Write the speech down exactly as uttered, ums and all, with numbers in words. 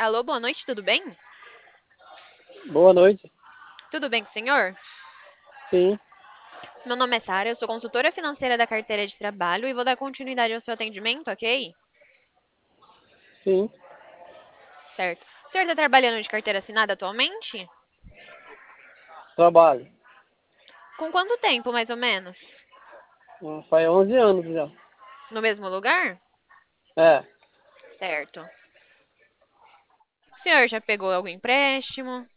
Alô, boa noite, tudo bem? Boa noite. Tudo bem com o senhor? Sim, Meu nome é Sara, eu sou consultora financeira da carteira de trabalho e vou dar continuidade ao seu atendimento, ok? sim. Certo. O senhor está trabalhando de carteira assinada atualmente? Trabalho. Com quanto tempo, mais ou menos? Hum, Faz onze anos já. No mesmo lugar? É, Certo. O senhor já pegou algum empréstimo?